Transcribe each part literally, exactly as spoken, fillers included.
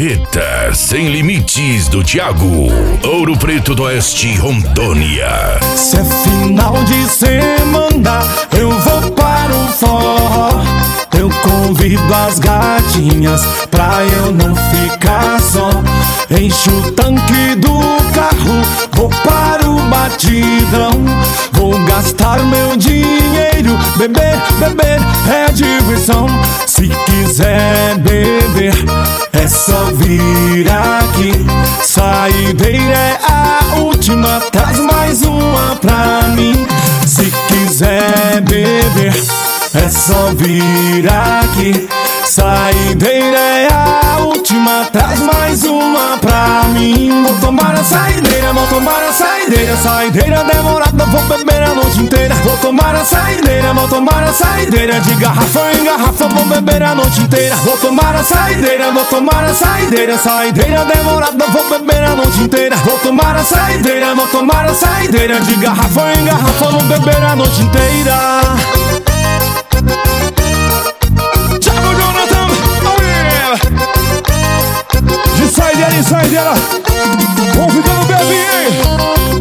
Planeta Sem Limites do Thiago. Ouro Preto do Oeste, Rondônia. Se é final de semana, eu vou para o forró. Eu convido as gatinhas pra eu não ficar só. Encho o tanque do carro, vou para o batidão. Vou gastar meu dinheiro, beber, beber é diversão. Se quiser beber, é só vir aqui. Saideira é a última, traz mais uma pra mim. Se quiser beber, é só vir aqui. Saideira é a última, traz mais uma pra mim. Vou tomar a saideira, vou tomar a saideira. Saideira demorada, vou beber a noite inteira. Vou tomar a saideira, vou tomar a saideira. De garrafa em garrafa, vou beber a noite inteira. Vou tomar a saideira, vou tomar a saideira. Saideira demorada, vou beber a noite inteira. Vou tomar a saideira, vou tomar a saideira. De garrafa em garrafa, vou beber a noite inteira. De saideira em saideira, vamos ficando bebê, hein?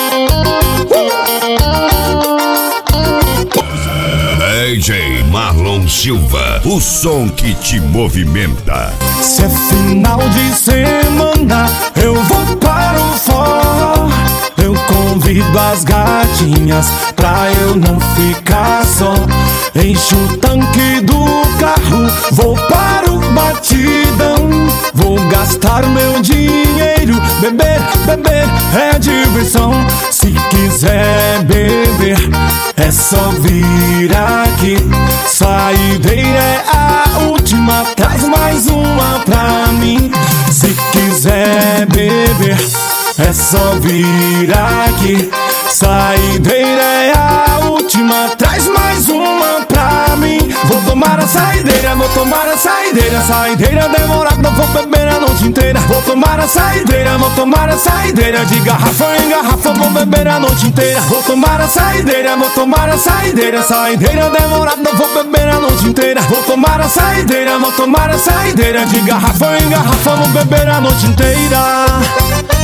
D J Marlon Silva, o som que te movimenta. Se é final de semana, eu vou para o forró. Eu convido as gatinhas pra eu não ficar só. Encho o tanque do carro, vou para o batidão. Vou gastar meu dinheiro, beber, beber é diversão. Se quiser beber, é só vir aqui. Saideira é a última, traz mais uma pra mim. Se quiser beber, é só vir aqui. Saideira é a última, traz mais uma pra mim. Vou tomar a saideira, vou tomar a saideira. Saideira demorada, vou beber a noite inteira. Vou tomar a saideira, vou tomar a saideira. De garrafa em garrafa, vou beber a noite inteira. Vou tomar a saideira, vou tomar a saideira. Saideira demorada, vou beber a noite inteira. Vou tomar a saideira, vou tomar a saideira. De garrafa em garrafa, vou beber a noite inteira.